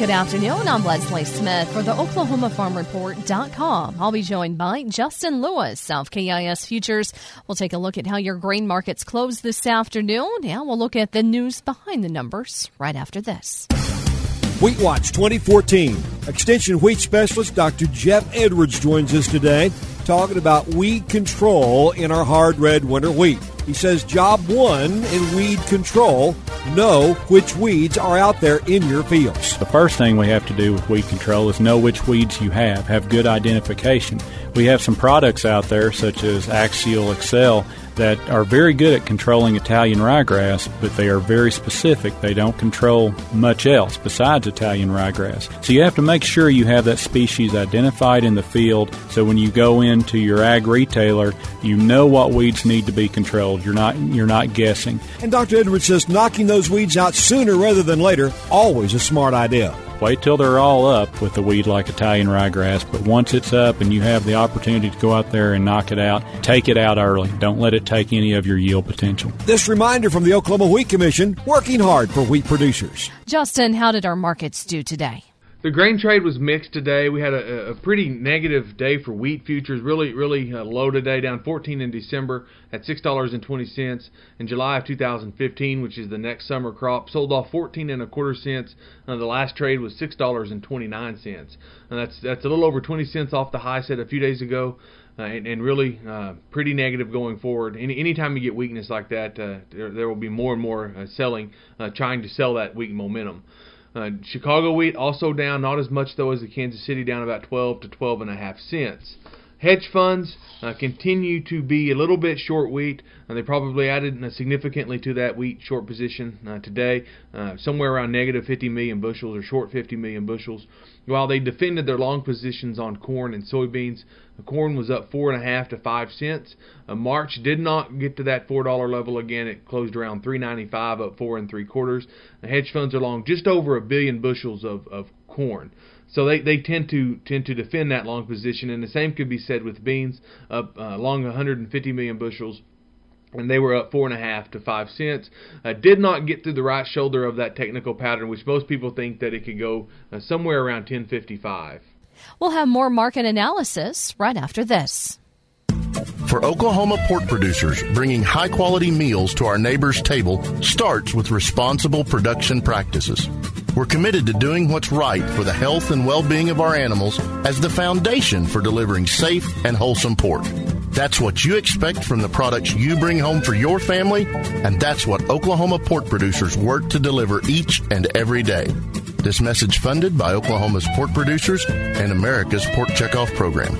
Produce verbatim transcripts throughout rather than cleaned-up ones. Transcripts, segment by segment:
Good afternoon. I'm Leslie Smith for the Oklahoma Farm Report dot com. I'll be joined by Justin Lewis, South K I S Futures. We'll take a look at how your grain markets close this afternoon, and we'll look at the news behind the numbers right after this. Wheat Watch twenty fourteen. Extension Wheat Specialist Doctor Jeff Edwards joins us today talking about weed control in our hard red winter wheat. He says job one in weed control, know which weeds are out there in your fields. The first thing we have to do with weed control is know which weeds you have, have good identification. We have some products out there such as Axial Excel that are very good at controlling Italian ryegrass, but they are very specific. They don't control much else besides Italian ryegrass. So you have to make sure you have that species identified in the field so when you go into your ag retailer, you know what weeds need to be controlled. You're not you're not guessing. And Doctor Edwards says knocking those weeds out sooner rather than later, always a smart idea. Wait till they're all up with a weed like Italian ryegrass, but once it's up and you have the opportunity to go out there and knock it out, take it out early. Don't let it take any of your yield potential. This reminder from the Oklahoma Wheat Commission, working hard for wheat producers. Justin, how did our markets do today? The grain trade was mixed today. We had a, a pretty negative day for wheat futures, really, really uh, low today, down fourteen in December at six dollars and twenty cents. In July of two thousand fifteen, which is the next summer crop, sold off fourteen and a quarter cents. Uh, the last trade was six dollars and twenty-nine cents. And that's that's a little over twenty cents off the high set a few days ago, uh, and, and really uh, pretty negative going forward. Any anytime you get weakness like that, uh, there, there will be more and more uh, selling, uh, trying to sell that weak momentum. Uh, Chicago wheat also down, not as much though as the Kansas City, down about twelve to twelve and a half cents. Hedge funds uh, continue to be a little bit short wheat. Uh, they probably added uh, significantly to that wheat short position uh, today, uh, somewhere around negative fifty million bushels or short fifty million bushels. While they defended their long positions on corn and soybeans, the corn was up four and a half to five cents. Uh, March did not get to that four dollar level again. It closed around three ninety-five, up four and three quarters. The hedge funds are long just over a billion bushels of, of corn. So they, they tend to tend to defend that long position, and the same could be said with beans, up uh, long one hundred fifty million bushels, and they were up four and a half to five cents. Uh, did not get through the right shoulder of that technical pattern, which most people think that it could go uh, somewhere around ten fifty-five. We'll have more market analysis right after this. For Oklahoma pork producers, bringing high-quality meals to our neighbors' table starts with responsible production practices. We're committed to doing what's right for the health and well-being of our animals as the foundation for delivering safe and wholesome pork. That's what you expect from the products you bring home for your family, and that's what Oklahoma pork producers work to deliver each and every day. This message funded by Oklahoma's pork producers and America's Pork Checkoff Program.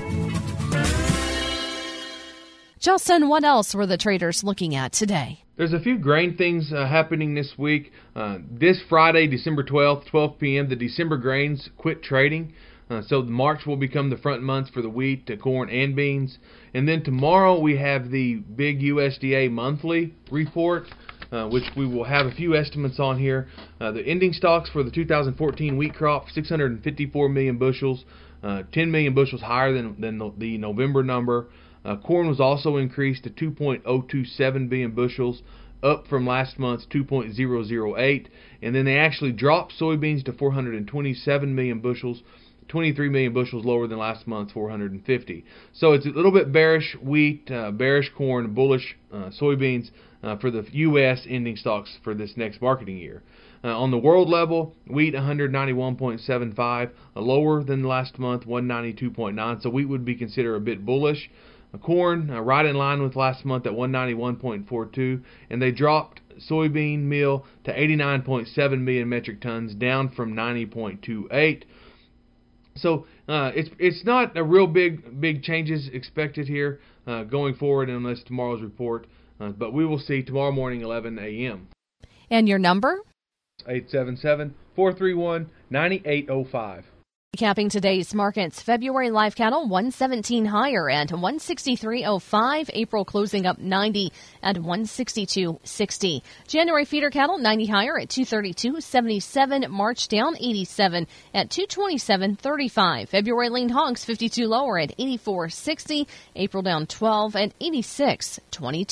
Justin, what else were the traders looking at today? There's a few grain things uh, happening this week. Uh, this Friday, December twelfth, twelve p.m., the December grains quit trading. Uh, so March will become the front months for the wheat, the corn, and beans. And then tomorrow we have the big U S D A monthly report, uh, which we will have a few estimates on here. Uh, the ending stocks for the two thousand fourteen wheat crop, six hundred fifty-four million bushels, uh, ten million bushels higher than, than the, the November number. Uh, corn was also increased to two point oh two seven billion bushels, up from last month's two point oh oh eight. And then they actually dropped soybeans to four hundred twenty-seven million bushels, twenty-three million bushels lower than last month's four hundred fifty. So it's a little bit bearish wheat, uh, bearish corn, bullish uh, soybeans uh, for the U S ending stocks for this next marketing year. Uh, on the world level, wheat one ninety-one point seven five, uh, lower than last month, one ninety-two point nine. So wheat would be considered a bit bullish. Corn uh, right in line with last month at one ninety-one point four two, and they dropped soybean meal to eighty-nine point seven million metric tons, down from ninety point two eight. So uh, it's it's not a real big big changes expected here uh, going forward unless tomorrow's report, uh, but we will see tomorrow morning eleven a.m. And your number? eight seven seven, four three one, nine eight zero five. Capping today's markets, February live cattle one seventeen higher at one sixty-three oh five. April closing up ninety at one sixty-two sixty. January feeder cattle ninety higher at two thirty-two seventy-seven. March down eighty-seven at two twenty-seven thirty-five. February lean hogs fifty-two lower at eighty-four sixty. April down twelve at eighty-six twenty-two.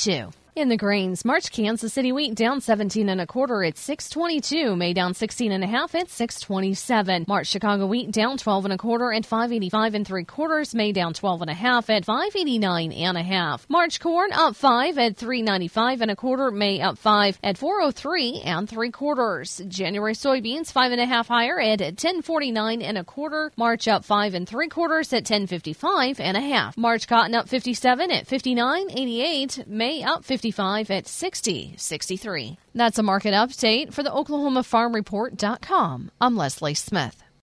In the grains, March Kansas City wheat down seventeen and a quarter at six twenty-two. May down sixteen and a half at six twenty-seven. March Chicago wheat down twelve and a quarter at five eighty-five and three quarters. May down twelve and a half at five eighty-nine and a half. March corn up five at three ninety-five and a quarter. May up five at four oh three and three quarters. January soybeans five and a half higher at ten forty-nine and a quarter. March up five and three quarters at ten fifty-five and a half. March cotton up fifty-seven at fifty-nine eighty-eight. May up fifty-five at sixty sixty-three. That's a market update for the Oklahoma Farm Report dot com. I'm Leslie Smith.